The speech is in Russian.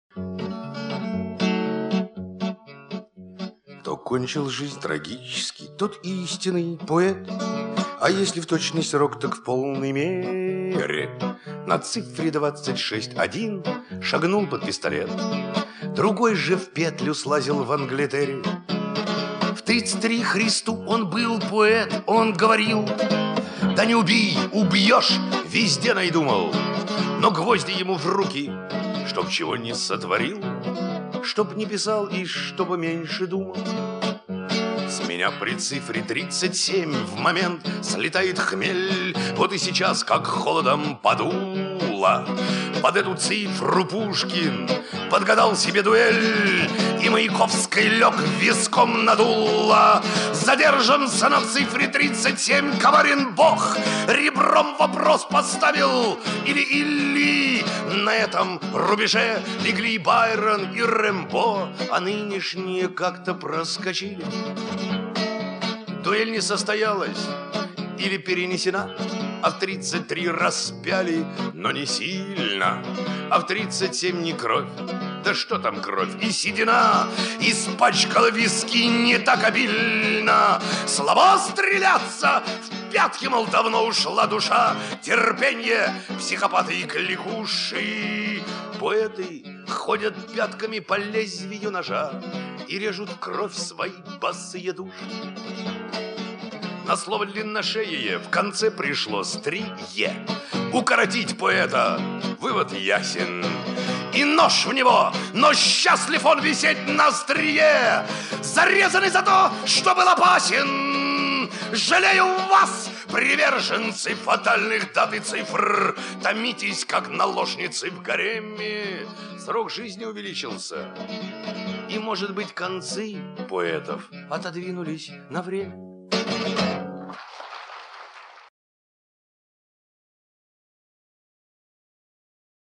Кто кончил жизнь трагически, тот истинный поэт. А если в точный срок, так в полной мере. На цифре 26 один шагнул под пистолет. Другой же в петлю слазил в Англитере. В 33 Христу он был поэт, он говорил: да не убей, убьешь, везде найдумал. Но гвозди ему в руки, чтоб чего не сотворил, чтоб не писал и чтобы меньше думал. С меня при цифре 37 в момент слетает хмель. Вот и сейчас, как холодом подуло, под эту цифру Пушкин подгадал себе дуэль, и Маяковский лег виском надуло. Задержанся на цифре 37 коварен Бог, ребром вопрос поставил: или на этом рубеже легли и Байрон, и Рэмбо, а нынешние как-то проскочили. Дуэль не состоялась или перенесена, а в 33 распяли, но не сильно, а в 37 не кровь. Да что там кровь, и седина испачкала виски не так обильно. Слабо стреляться, в пятки, мол, давно ушла душа. Терпенье, психопаты и кликуши. Поэты ходят пятками по лезвию ножа и режут в кровь свои босые души. На слово длинношеее в конце пришлось 3 «е». Укоротить поэта, вывод ясен. И нож в него, но счастлив он висеть на острие, зарезанный за то, что был опасен. Жалею вас, приверженцы фатальных дат и цифр. Томитесь, как наложницы в гареме. Срок жизни увеличился, и, может быть, концы поэтов отодвинулись на время.